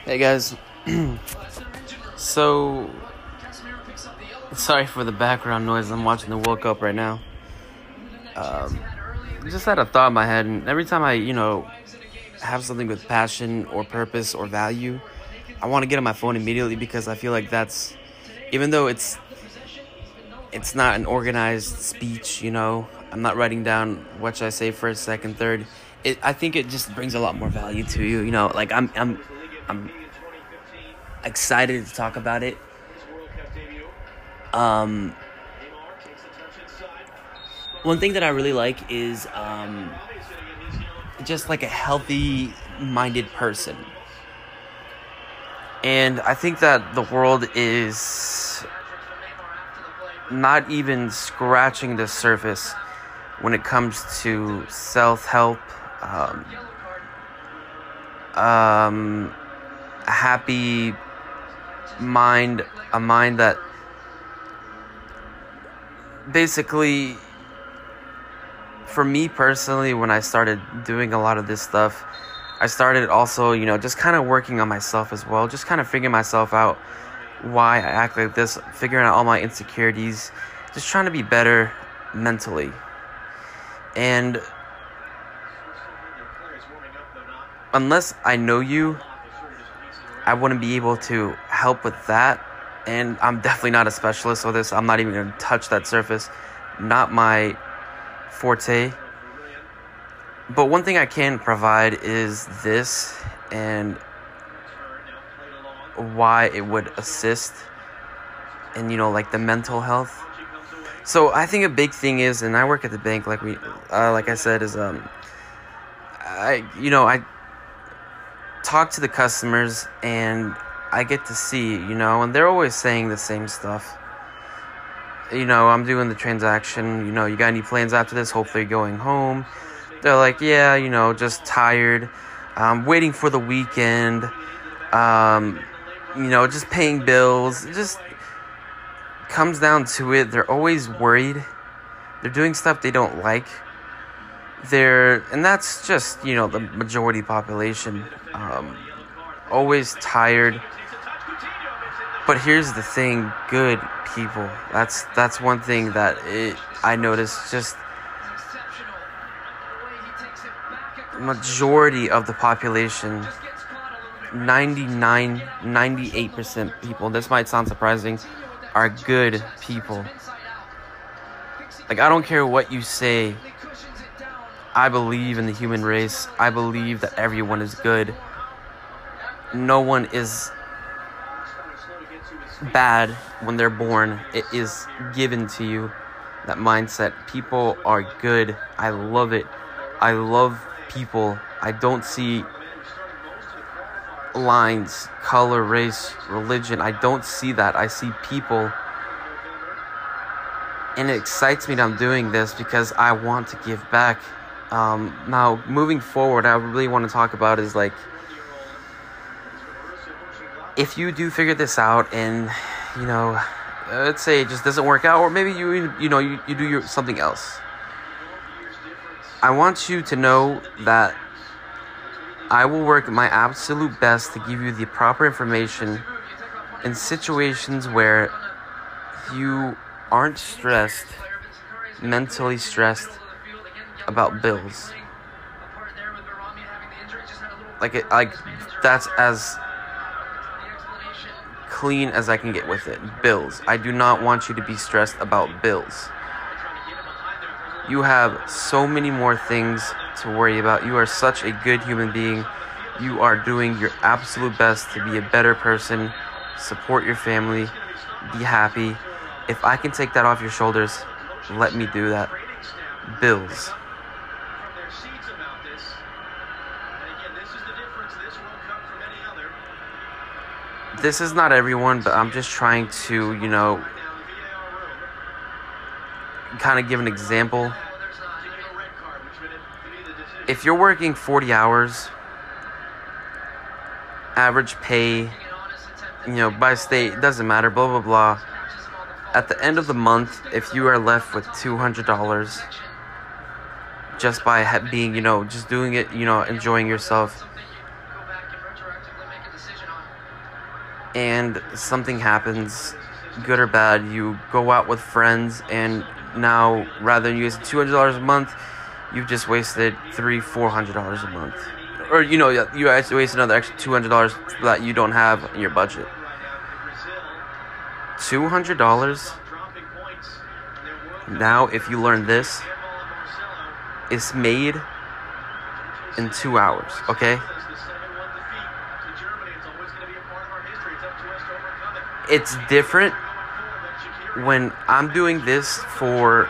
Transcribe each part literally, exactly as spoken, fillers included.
Hey guys, so sorry for the background noise. I'm watching the World Cup right now. Um, just had a thought in my head, and every time I, you know, have something with passion or purpose or value, I want to get on my phone immediately because I feel like that's, even though it's it's not an organized speech, you know, I'm not writing down what should I say first, second, third. It, I think it just brings a lot more value to you, you know. Like I'm, I'm, I'm excited to talk about it. Um, one thing that I really like is um, just like a healthy-minded person. And I think that the world is not even scratching the surface when it comes to self-help, um, um, a happy mind, a mind that basically, for me personally, when I started doing a lot of this stuff, I started also, you know, just kind of working on myself as well, just kind of figuring myself out, why I act like this, figuring out all my insecurities, just trying to be better mentally. And unless I know you, I wouldn't be able to help with that. And I'm definitely not a specialist with this. I'm not even going to touch that surface. Not my forte. But one thing I can provide is this, and why it would assist in, you know, like the mental health. So I think a big thing is, and I work at the bank, like we, uh, like I said, is um, I, you know, I talk to the customers and I get to see, you know, and they're always saying the same stuff. You know, I'm doing the transaction, you know, you got any plans after this? Hopefully you're going home. They're like, yeah, you know, just tired, um, waiting for the weekend, um, you know, just paying bills. It just comes down to it. They're always worried. They're doing stuff they don't like. They're, and that's just, you know, the majority population, um, always tired. But here's the thing, good people. That's that's one thing that it, I noticed. Just majority of the population, ninety-nine, ninety-eight percent people, this might sound surprising, are good people. Like, I don't care what you say. I believe in the human race. I believe that everyone is good. No one is bad when they're born. It is given to you, that mindset. People are good. I love it. I love people. I don't see lines, color, race, religion. I don't see that. I see people. And it excites me that I'm doing this because I want to give back. Um, now, moving forward, I really want to talk about is like, if you do figure this out and, you know, let's say it just doesn't work out, or maybe you, you know, you, you do your, something else. I want you to know that I will work my absolute best to give you the proper information in situations where you aren't stressed, mentally stressed about bills. Like it, like that's as clean as I can get with it. Bills. I do not want you to be stressed about bills. You have so many more things to worry about. You are such a good human being. You are doing your absolute best to be a better person, support your family, be happy. If I can take that off your shoulders, let me do that. Bills. This is not everyone, but I'm just trying to, you know, kind of give an example. If you're working forty hours, average pay, you know, by state, it doesn't matter, blah, blah, blah. At the end of the month, if you are left with two hundred dollars just by being, you know, just doing it, you know, enjoying yourself, and something happens, good or bad, you go out with friends, and now rather than using two hundred dollars a month, you've just wasted three, four hundred dollars a month, or you know, you actually waste another extra two hundred dollars that you don't have in your budget. Two hundred dollars. Now, if you learn this, it's made in two hours. Okay. It's different when I'm doing this for,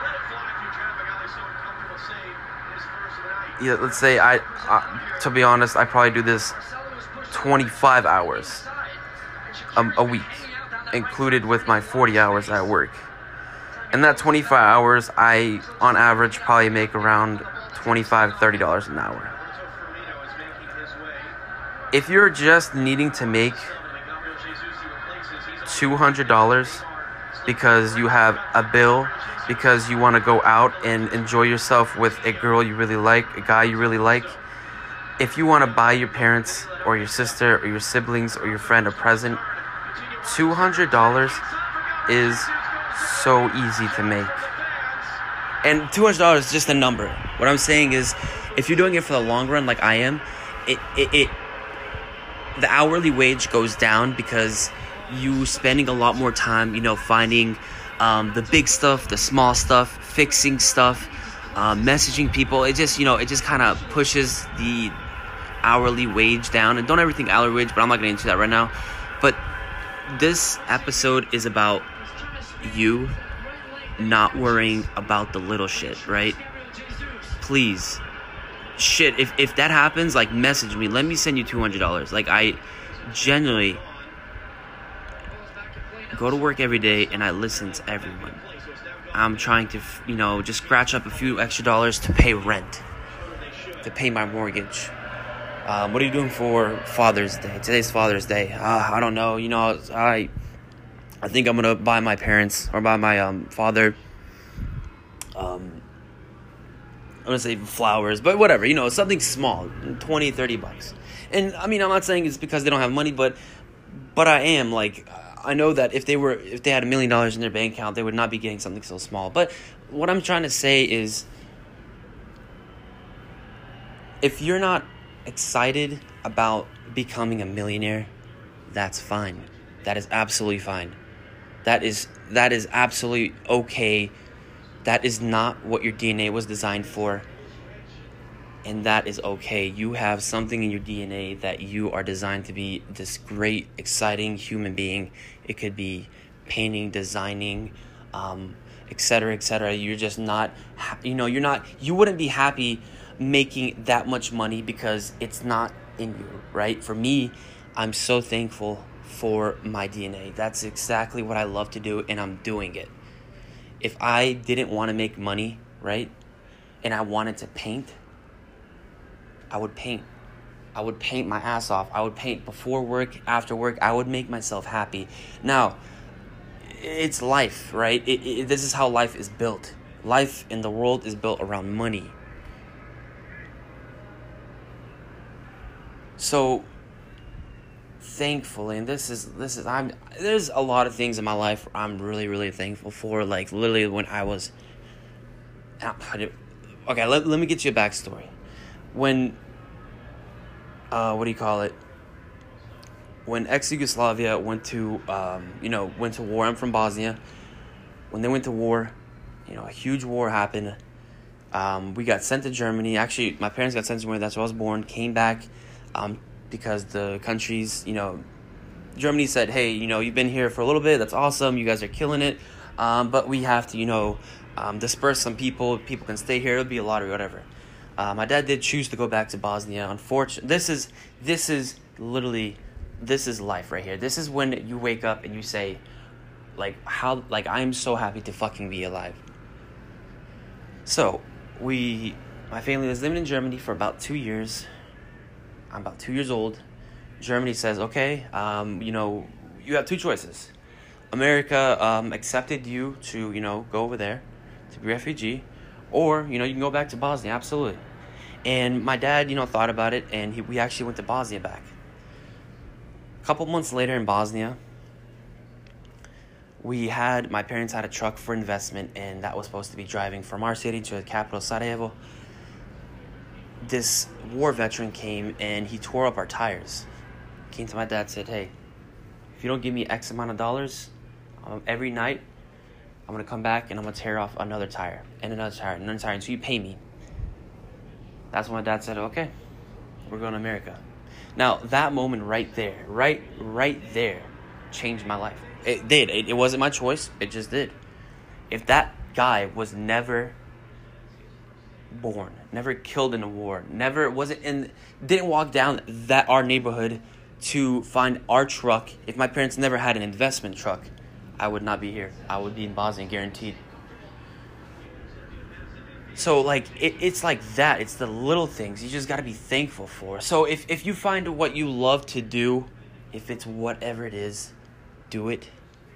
yeah, let's say I, uh, to be honest, I probably do this twenty-five hours a, a week, included with my forty hours at work. And that twenty-five hours, I, on average, probably make around twenty-five dollars, thirty dollars an hour. If you're just needing to make two hundred dollars because you have a bill, because you want to go out and enjoy yourself with a girl you really like, a guy you really like, if you want to buy your parents or your sister or your siblings or your friend a present, two hundred dollars is so easy to make. And two hundred dollars is just a number. What I'm saying is, if you're doing it for the long run like I am, it, it, it the hourly wage goes down because you spending a lot more time, you know, finding um, the big stuff, the small stuff, fixing stuff, uh, messaging people. It just, you know, it just kind of pushes the hourly wage down. And don't ever think hourly wage, but I'm not going to into that right now. But this episode is about you not worrying about the little shit, right? Please. Shit, if, if that happens, like, message me. Let me send you two hundred dollars. Like, I genuinely go to work every day and I listen to everyone. I'm trying to, you know, just scratch up a few extra dollars to pay rent, to pay my mortgage. Um, what are you doing for Father's Day? Today's Father's Day. Uh, I don't know. You know, I I think I'm going to buy my parents or buy my um, father, um, I'm going to say flowers, but whatever. You know, something small, twenty, thirty bucks. And, I mean, I'm not saying it's because they don't have money, but but I am, like, I know that if they were, if they had a million dollars in their bank account, they would not be getting something so small. But what I'm trying to say is, if you're not excited about becoming a millionaire, that's fine. That is absolutely fine. That is that is absolutely okay. That is not what your D N A was designed for. And that is okay. You have something in your D N A that you are designed to be this great, exciting human being. It could be painting, designing, um, et cetera, et cetera. You're just not, you know, you're not, you wouldn't be happy making that much money because it's not in you, right? For me, I'm so thankful for my D N A. That's exactly what I love to do, and I'm doing it. If I didn't want to make money, right, and I wanted to paint, I would paint. I would paint my ass off. I would paint before work, after work. I would make myself happy. Now, it's life, right? It, it, this is how life is built. Life in the world is built around money. So, thankfully, and this is, this is, I'm, there's a lot of things in my life I'm really, really thankful for. Like, literally when I was, okay, let, let me get you a backstory. When, uh, what do you call it? When ex-Yugoslavia went to, um, you know, went to war. I'm from Bosnia. When they went to war, you know, a huge war happened. Um, we got sent to Germany. Actually, my parents got sent to Germany. That's where I was born. Came back, um, because the countries, you know, Germany said, hey, you know, you've been here for a little bit. That's awesome. You guys are killing it. Um, but we have to, you know, um, disperse some people. People can stay here. It'll be a lottery, whatever. Uh, my dad did choose to go back to Bosnia. Unfortunately, this is this is literally this is life right here. This is when you wake up and you say, like, how, like, I'm so happy to fucking be alive. So we, my family was living in Germany for about two years. I'm about two years old. Germany says, okay, um, you know, you have two choices. America um, accepted you to, you know, go over there to be a refugee, or, you know, you can go back to Bosnia, absolutely. And my dad, you know, thought about it, and he, we actually went to Bosnia back. couple months later in Bosnia, we had, my parents had a truck for investment, and that was supposed to be driving from our city to the capital, Sarajevo. This war veteran came, and he tore up our tires. Came to my dad, said, hey, if you don't give me X amount of dollars, um, every night, I'm going to come back, and I'm going to tear off another tire, and another tire, and another tire, until you pay me. That's when my dad said, okay, we're going to America. Now, that moment right there, right, right there, changed my life. It did. It, it wasn't my choice. It just did. If that guy was never born, never killed in a war, never wasn't in, didn't walk down that our neighborhood to find our truck, if my parents never had an investment truck, I would not be here. I would be in Bosnia, guaranteed. So, like, it, it's like that. It's the little things. You just got to be thankful for. So, if, if you find what you love to do, if it's whatever it is, do it.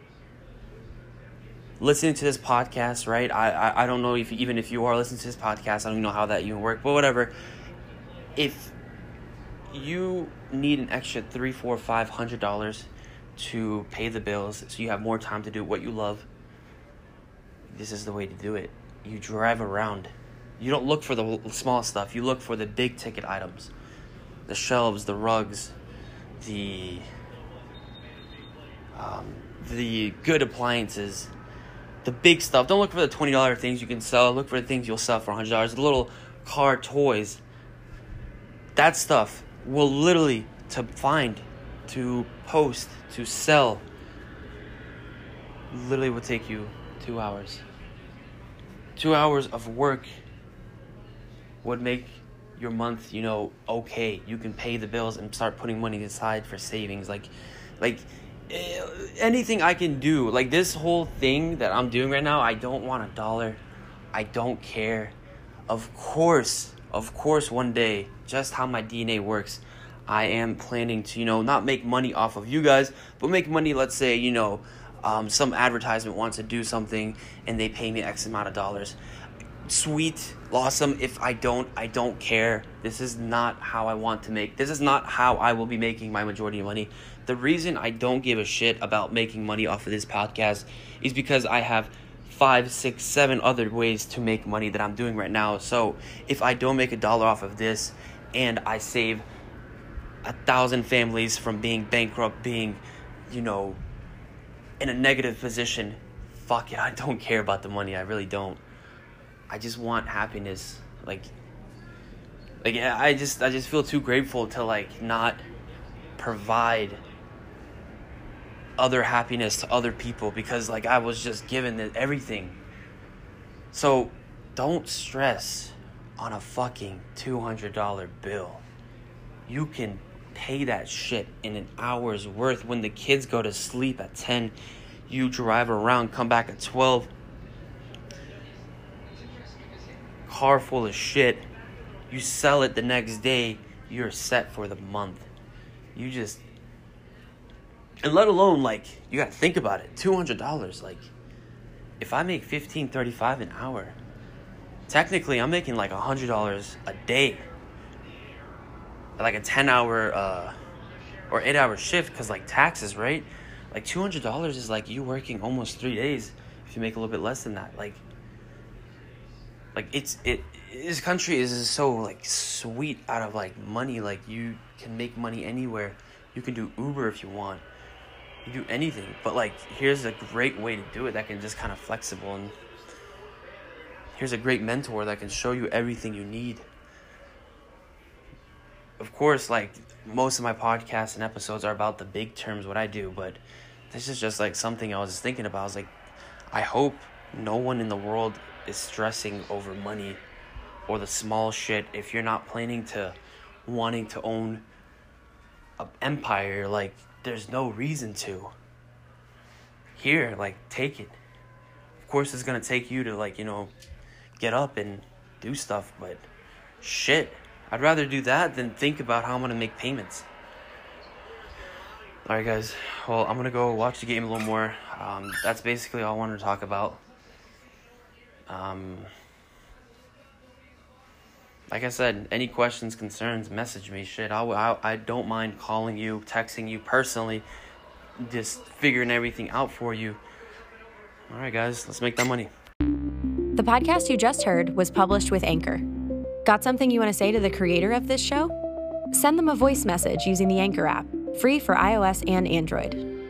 Listening to this podcast, right? I, I, I don't know if even if you are listening to this podcast, I don't even know how that even works, but whatever. If you need an extra three, four, five hundred dollars to pay the bills, so you have more time to do what you love, this is the way to do it. You drive around. You don't look for the small stuff. You look for the big ticket items. The shelves, the rugs, the um, the good appliances, the big stuff. Don't look for the twenty dollars things you can sell. Look for the things you'll sell for one hundred dollars. The little car toys. That stuff will literally, to find, to post, to sell, literally will take you two hours. Two hours of work would make your month, you know, okay. You can pay the bills and start putting money aside for savings. Like, like anything I can do. Like, this whole thing that I'm doing right now, I don't want a dollar. I don't care. Of course, of course, one day, just how my D N A works, I am planning to, you know, not make money off of you guys, but make money, let's say, you know, Um, some advertisement wants to do something and they pay me X amount of dollars. Sweet, awesome. If I don't, I don't care. This is not how I want to make. This is not how I will be making my majority of money. The reason I don't give a shit about making money off of this podcast is because I have five, six, seven other ways to make money that I'm doing right now. So if I don't make a dollar off of this and I save a thousand families from being bankrupt, being, you know, in a negative position, fuck it, I don't care about the money. I really don't. I just want happiness. Like, like I just, I just feel too grateful to like not provide other happiness to other people because like I was just given everything. So don't stress on a fucking two hundred dollars bill. You can pay that shit in an hour's worth. When the kids go to sleep at ten, you drive around, come back at twelve, car full of shit, you sell it the next day, you're set for the month. You just, and let alone, like, you gotta think about it, two hundred dollars, like, if I make fifteen thirty-five an hour, technically I'm making like one hundred dollars a day. Like a ten hour uh, or eight hour shift, because like taxes, right? Like two hundred dollars is like you working almost three days if you make a little bit less than that. Like, like it's, it, this country is so like sweet out of like money. Like you can make money anywhere. You can do Uber if you want. You do anything. But like, here's a great way to do it that can just kind of flexible. And here's a great mentor that can show you everything you need. Of course, like, most of my podcasts and episodes are about the big terms, what I do, but this is just, like, something I was thinking about. I was like, I hope no one in the world is stressing over money or the small shit. If you're not planning to wanting to own an empire, like, there's no reason to. Here, like, take it. Of course, it's going to take you to, like, you know, get up and do stuff, but shit. I'd rather do that than think about how I'm going to make payments. Alright guys, well, I'm going to go watch the game a little more. Um, that's basically all I wanted to talk about. Um, like I said, any questions, concerns, message me. Shit, I, I, I don't mind calling you, texting you personally, just figuring everything out for you. All right, guys, let's make that money. The podcast you just heard was published with Anchor. Got something you want to say to the creator of this show? Send them a voice message using the Anchor app, free for iOS and Android.